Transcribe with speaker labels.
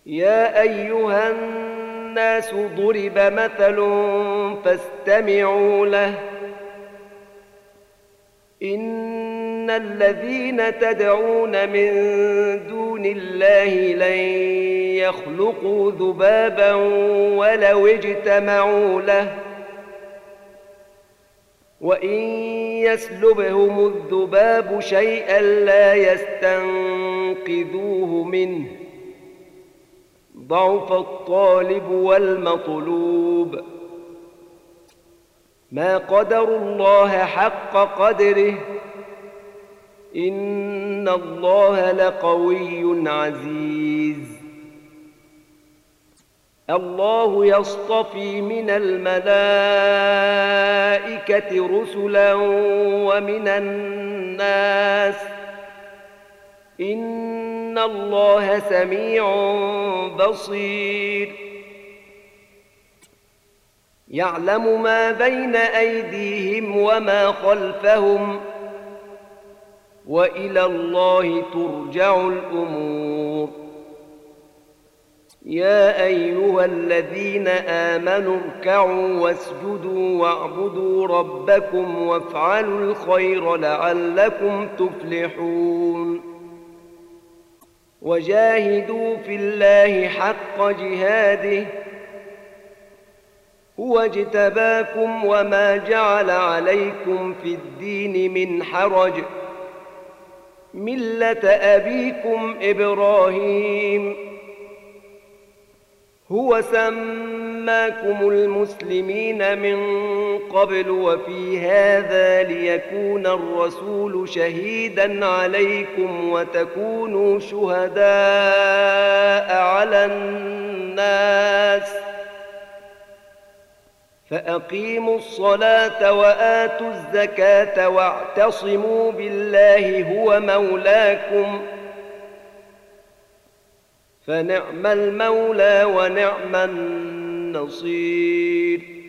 Speaker 1: يا أيها الناس ضرب مثل فاستمعوا له إن الذين تدعون من دون الله لن يخلقوا ذبابا ولو اجتمعوا له وإن يسلبهم الذباب شيئا لا يستنقذوه منه ضعف الطالب والمطلوب ما قدروا الله حق قدره إن الله لقوي عزيز الله يصطفي من الملائكة رسلا ومن الناس إن الله سميع بصير يعلم ما بين أيديهم وما خلفهم وإلى الله ترجع الأمور يا أيها الذين آمنوا اركعوا واسجدوا واعبدوا ربكم وافعلوا الخير لعلكم تفلحون وجاهدوا في الله حق جهاده هو اجتباكم وما جعل عليكم في الدين من حرج ملة أبيكم إبراهيم هو سماكم المسلمين من قبل وفي هذا ليكون الرسول شهيدا عليكم وتكونوا شهداء على الناس فأقيموا الصلاة وآتوا الزكاة واعتصموا بالله هو مولاكم فنعم المولى ونعم النصير